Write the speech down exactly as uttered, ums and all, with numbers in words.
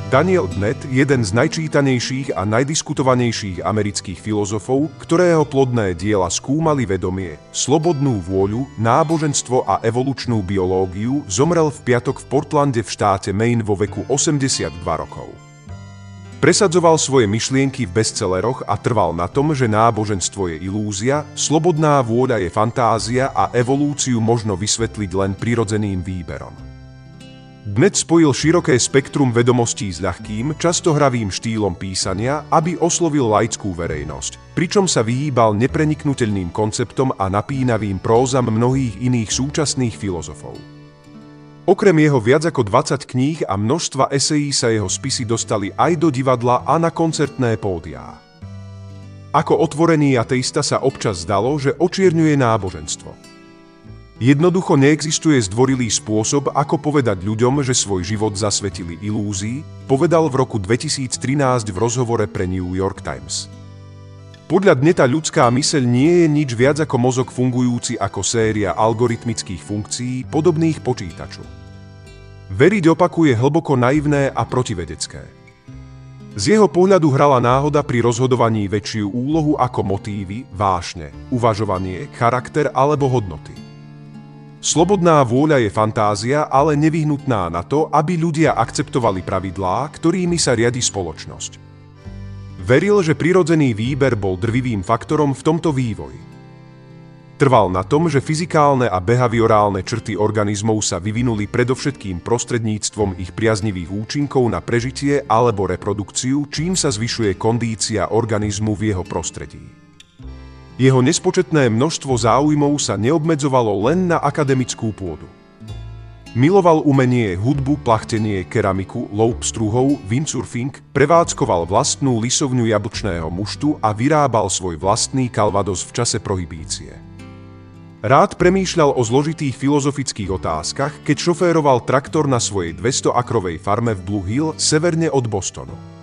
Daniel Dennett, jeden z najčítanejších a najdiskutovanejších amerických filozofov, ktorého plodné diela skúmali vedomie, slobodnú vôľu, náboženstvo a evolučnú biológiu, zomrel v piatok v Portlande v štáte Maine vo veku osemdesiatdva rokov. Presadzoval svoje myšlienky v bestselleroch a trval na tom, že náboženstvo je ilúzia, slobodná vôľa je fantázia a evolúciu možno vysvetliť len prirodzeným výberom. Dennett spojil široké spektrum vedomostí s ľahkým, často hravým štýlom písania, aby oslovil laickú verejnosť, pričom sa vyhýbal nepreniknuteľným konceptom a napínavým prózam mnohých iných súčasných filozofov. Okrem jeho viac ako dvadsať kníh a množstva esejí sa jeho spisy dostali aj do divadla a na koncertné pódiá. Ako otvorený ateista sa občas zdalo, že očierňuje náboženstvo. Jednoducho neexistuje zdvorilý spôsob, ako povedať ľuďom, že svoj život zasvetili ilúzii, povedal v roku dvetisíctrinásť v rozhovore pre New York Times. Podľa Dennetta ľudská myseľ nie je nič viac ako mozog fungujúci ako séria algoritmických funkcií podobných počítaču. Veriť opaku je hlboko naivné a protivedecké. Z jeho pohľadu hrala náhoda pri rozhodovaní väčšiu úlohu ako motívy, vášne, uvažovanie, charakter alebo hodnoty. Slobodná vôľa je fantázia, ale nevyhnutná na to, aby ľudia akceptovali pravidlá, ktorými sa riadi spoločnosť. Veril, že prirodzený výber bol drvivým faktorom v tomto vývoji. Trval na tom, že fyzikálne a behaviorálne črty organizmov sa vyvinuli predovšetkým prostredníctvom ich priaznivých účinkov na prežitie alebo reprodukciu, čím sa zvyšuje kondícia organizmu v jeho prostredí. Jeho nespočetné množstvo záujmov sa neobmedzovalo len na akademickú pôdu. Miloval umenie, hudbu, plachtenie, keramiku, lov pstruhov, windsurfing, prevádzkoval vlastnú lisovňu jablčného muštu a vyrábal svoj vlastný kalvados v čase prohibície. Rád premýšľal o zložitých filozofických otázkach, keď šoféroval traktor na svojej dvestoakrovej farme v Blue Hill, severne od Bostonu.